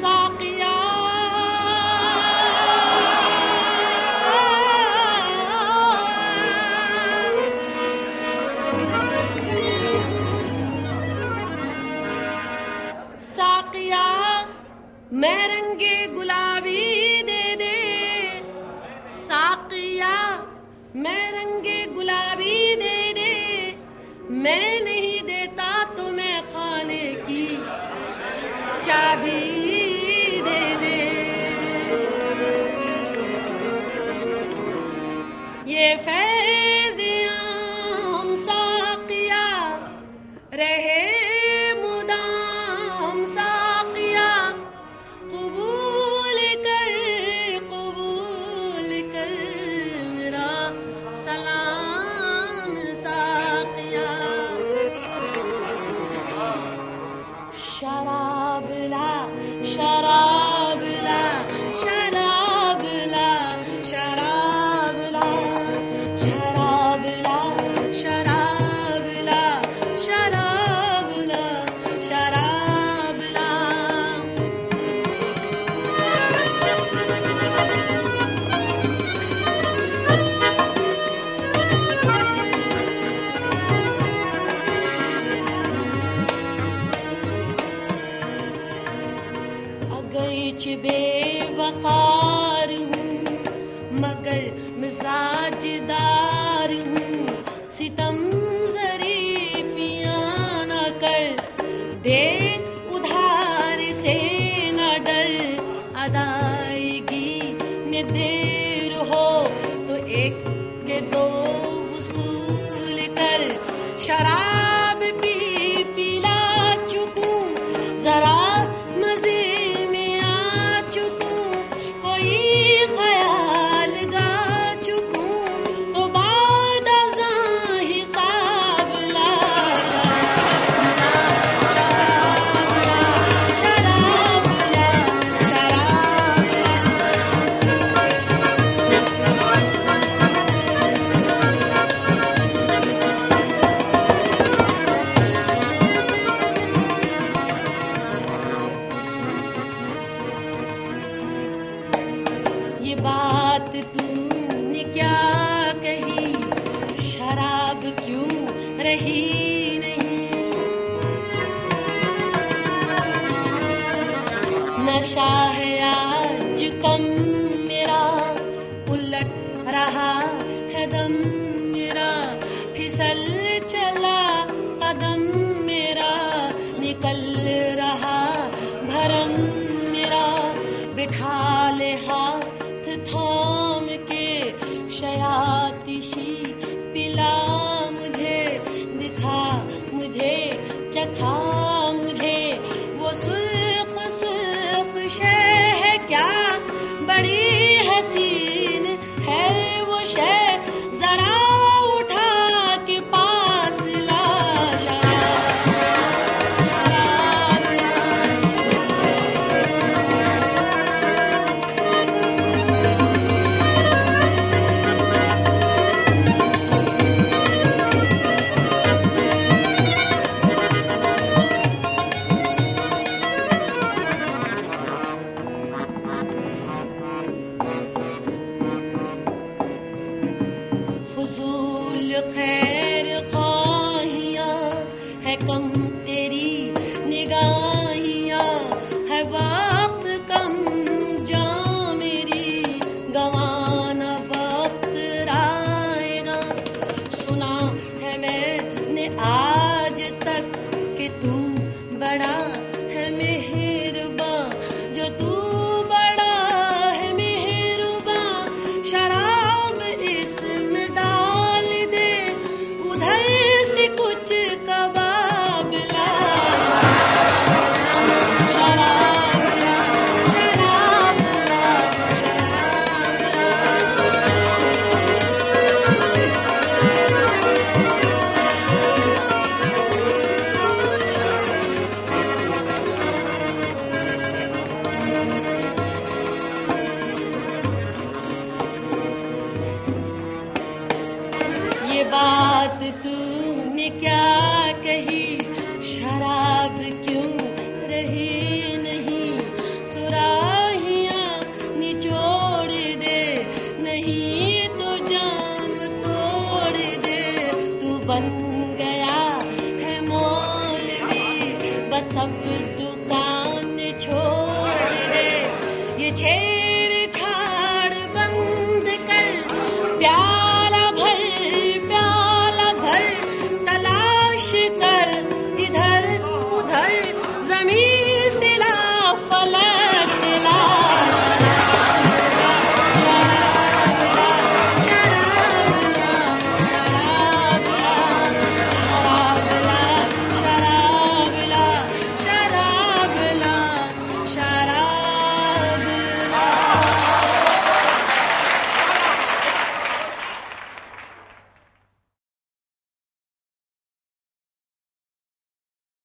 साकिया साकिया मैं रंगे गुलाबी दे दे, साकिया मैं रंगे गुलाबी दे दे, मैं नहीं देता तो मैं खाने की चाबी दे दे। ये फैज़ियाँ हम साकिया रहे मुदाम साकिया, कबूल कर मेरा सलाम साकिया। शराब ला शराब ला शराब ला शराब ला शराब ला शराब ला शराब ला शराब ला। अगरचे बेवकार हूँ मगर मिजाजदार हूँ, सितम ज़रीफ़ियाँ न कर दे उधार से न डर, अदायगी में देर हो तो एक के दो वसूल कर। शराब पी पिला चुकूं जरा मजे में आ चुकूं, कोई ख्याल गा चुकूं तो बाद अज़ां हिसाब ला। शराब ला शराब ला शराब ला। ये बात तूने क्या कही, शराब क्यों रही नहीं। नशा है आज कम मेरा, उलट रहा है दम मेरा, फिसल चला कदम मेरा, निकल रहा भरम मेरा। बिठा ले हाथ थाम के शयातिशी, पिला मुझे दिखा मुझे चखा मुझे वो सुर्ख सुर्ख शय है क्या, बड़ी हसीन है वो शय, जरा उठा के पास ला। फजूल खैर ख्वाहियाँ है कम तेरी निगाहियाँ, है वक्त कम जा मेरी, गवाना वक्त आएगा। सुना है मैंने आज तक कि तू बड़ा है मेहरबान, जो तू बड़ा है मेहरबान। शराब इसमें डाल दे उधर से कुछ कबाब ला। शराब ला शराब ला शराब ला। ये बात तूने क्या कही, शराब क्यों रही नहीं। सब